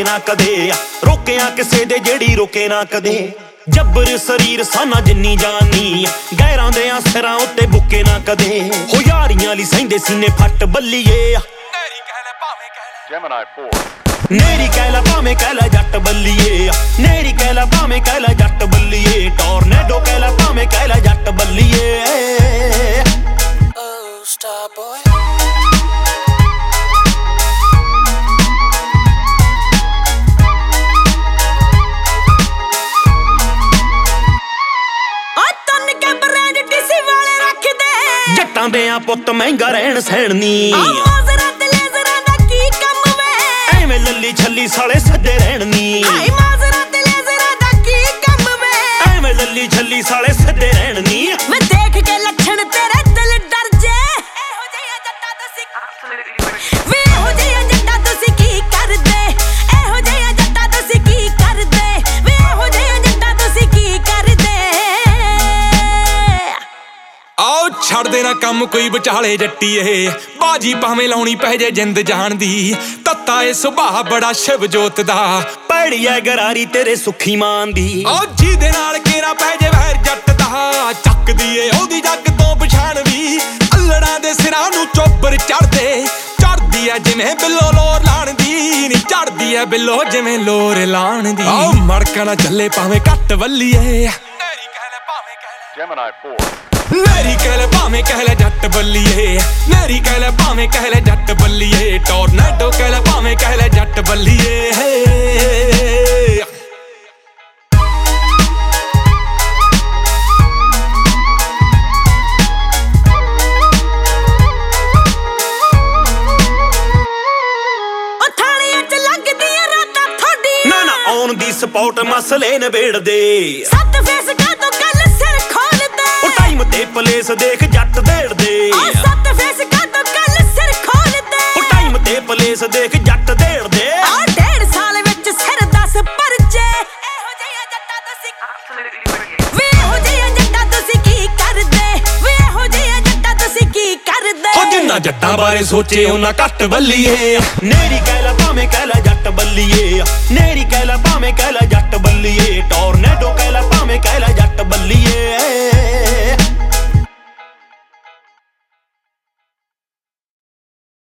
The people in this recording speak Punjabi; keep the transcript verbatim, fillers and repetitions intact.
ਨਾ ਕਦੇ, ਰੋਕਿਆ ਕਿਸੇ ਦੇ ਜਿਹੜੀ ਰੋਕੇ ਨਾ ਕਦੇ। ਜੱਬਰ ਸਰੀਰ ਸਾਨਾ ਜਿੰਨੀ ਜਾਨੀ, ਗੈਰਾਂ ਦੇ ਸਿਰਾਂ ਉੱਤੇ ਬੁੱਕੇ ਨਾ ਕਦੇ। ਹੋ ਯਾਰੀਆਂ ਲਈ ਸਹਿੰਦੇ ਸੀਨੇ ਫੱਟ ਬੱਲੀਏ, ਨੇਰੀ ਕਹਿ ਲੈ ਭਾਵੇਂ ਕਹਿ ਲੈ ਜੈਮਿਨੀ ਫੋਰ। ਨੇਰੀ ਕਹਿ ਲੈ ਭਾਵੇਂ ਕਹਿ ਲੈ ਜੱਟ ਬੱਲੀਏ, ਨੇਰੀ ਕਹਿ ਲੈ ਭਾਵੇਂ ਕਹਿ ਲੈ ਜੱਟ ਬੱਲੀਏ। ਟੋਰਨੇਡੋ ਕਹਿ ਲੈ ਭਾਵੇਂ ਕਹਿ ਲੈ ਜੱਟ ਬੱਲੀਏ। Oh, star boy. ਜੱਟਾਂ ਦੇ ਆ ਪੁੱਤ ਮਹਿੰਗਾ ਰਹਿਣ ਸਹਿਣ ਨੀ, ਮਾਜ਼ਰਾ ਤੇ ਲੇਜ਼ਰਾਂ ਦਾ ਕੀ ਕੰਮ ਵੇ। ਐਵੇਂ ਲੱਲੀ ਛੱਲੀ ਸਾਲੇ ਸੱਦੇ ਰਹਿਣ ਨੀ, ਮਾਜ਼ਰਾ ਤੇ ਲੇਜ਼ਰਾਂ ਦਾ ਕੀ ਕੰਮ ਵੇ। ਐਵੇਂ ਲੱਲੀ ਛੱਲੀ ਸਾਲੇ ਸੱਦੇ ਰਹਿਣ ਨੀ। ਮੈਂ ਦੇਖ ਕੇ ਲੱਛਣ ਤੇਰੇ ਦਿਲ ਡਰ ਜੇ, ਇਹੋ ਜਿਹਾ ਜੱਟਾ ਤੁਸੀਂ ਵੇ, ਇਹੋ ਜਿਹਾ ਜੱਟਾ ਤੁਸੀਂ ਕੀ ਕਰਦੇ, ਇਹੋ ਜਿਹਾ ਜੱਟਾ ਤੁਸੀਂ ਕੀ ਕਰਦੇ, ਵੇ ਇਹੋ ਜਿਹਾ ਜੱਟਾ ਤੁਸੀਂ ਕੀ ਕਰਦੇ। ਆਓ ਛੱਡ ਦੇਣਾ ਕੰਮ ਕੋਈ ਵਿਚਾਲੇ ਜੱਟੀਏ, ਬਾਜੀ ਭਾਵੇਂ ਲਾਉਣੀ ਪੈ ਜੇ ਜਿੰਦ ਜਾਣ ਦੀ। ਤੱਤਾ ਏ ਸੁਭਾਅ ਬੜਾ ਸ਼ਿਵ ਜੋਤ ਦਾ, ਪੈੜੀ ਐ ਗਰਾਰੀ ਤੇਰੇ ਸੁੱਖੀ ਮਾਨ ਦੀ। ਆਓ ਜਿਹਦੇ ਨਾਲ ਕੇਰਾ ਪੈ ਜੇ ਵੈਰ ਜੱਟ ਦਾ, ਚੱਕਦੀ ਏ ਉਹਦੀ ਜੱਗ ਤੋਂ ਪਛਾਣ ਵੀ। ਅੱਲੜਾਂ ਦੇ ਸਿਰਾਂ ਨੂੰ ਚੋਬਰ ਚੜਦੇ, ਚੜਦੀ ਐ ਜਿਵੇਂ ਬਿੱਲੋ ਲੋਰ ਲਾਣ ਦੀ ਨੀ, ਚੜਦੀ ਐ ਬਿੱਲੋ ਜਿਵੇਂ ਲੋਰ ਲਾਣ ਦੀ। ਆਓ ਮੜਕਾ ਨਾ ਚੱਲੇ ਭਾਵੇਂ ਘੱਟ ਵੱਲੀਏ, ਨੇਰੀ ਕਹਿ ਲੈ ਭਾਵੇਂ ਕਹਿ ਲੈ ਜੈਮਿਨੀ ਫੋਰ। ਨੇਰੀ ਕਹਿ ਲੈ ਭਾਵੇਂ ਕਹਿ ਲੈ ਜੱਟ ਬੱਲੀਏ, ਨੇਰੀ ਕਹਿ ਲੈ ਭਾਵੇਂ ਕਹਿ ਲੈ ਜੱਟ ਬੱਲੀਏ। ਟੋਰਨੇਡੋ ਕਹਿ ਲੈ ਭਾਵੇਂ ਕਹਿ ਲੈ ਜੱਟ ਬੱਲੀਏ। ਥਾਣੀਆਂ ਚ ਲੱਗਦੀਆਂ ਰਾਤਾਂ ਥੋਡੀ, ਨਾ ਨਾ ਆਉਣ ਦੀ ਸਪੌਟ ਮਸਲੇ ਨਿਬੇੜਦੇ। ਸੱਤ ਫੇਸ ਕਾ ਤੋਂ ਕੱਲ ਸਿਰ ਖੋਲਦੇ, ਉਹ ਟਾਈਮ ਤੇ ਪਲੇਸ ਦੇਖ ਜੱਟ ਦੇੜਦੇ। ਸੱਤ ਫੇਸ ਕਾ ਤੋਂ ਕੱਲ ਸਿਰ ਖੋਲਦੇ, ਉਹ ਟਾਈਮ ਤੇ ਪਲੇਸ ਦੇਖ ਜੱਟ ਦੇੜਦੇ। ਆ ਡੇਢ ਸਾਲ ਵਿੱਚ ਸਿਰ ਦਸ ਪਰਚੇ, ਇਹੋ ਜਿਹਾ ਜੱਟਾ ਤੁਸੀਂ ਵੇ, ਇਹੋ ਜਿਹਾ ਜੱਟਾ ਤੁਸੀਂ ਕੀ ਕਰਦੇ, ਵੇ ਇਹੋ ਜਿਹਾ ਜੱਟਾ ਤੁਸੀਂ ਕੀ ਕਰਦੇ। ਹੋ ਜਿੰਨਾ ਜੱਟਾਂ ਬਾਰੇ ਸੋਚੇ ਉਹਨਾਂ ਘੱਟ ਬੱਲੀਏ, ਨੇਰੀ ਕਹਿ ਲੈ ਭਾਵੇਂ ਕਹਿ ਲੈ ਜੱਟ ਬੱਲੀਏ। ਨੇਰੀ ਕਹਿ ਲੈ ਭਾਵੇਂ ਕਹਿ ਲੈ ਜੱਟ ਬੱਲੀਏ। ਟੋਰਨੇਡੋ ਕਹਿ ਲੈ ਭਾਵੇਂ ਕਹਿ ਲੈ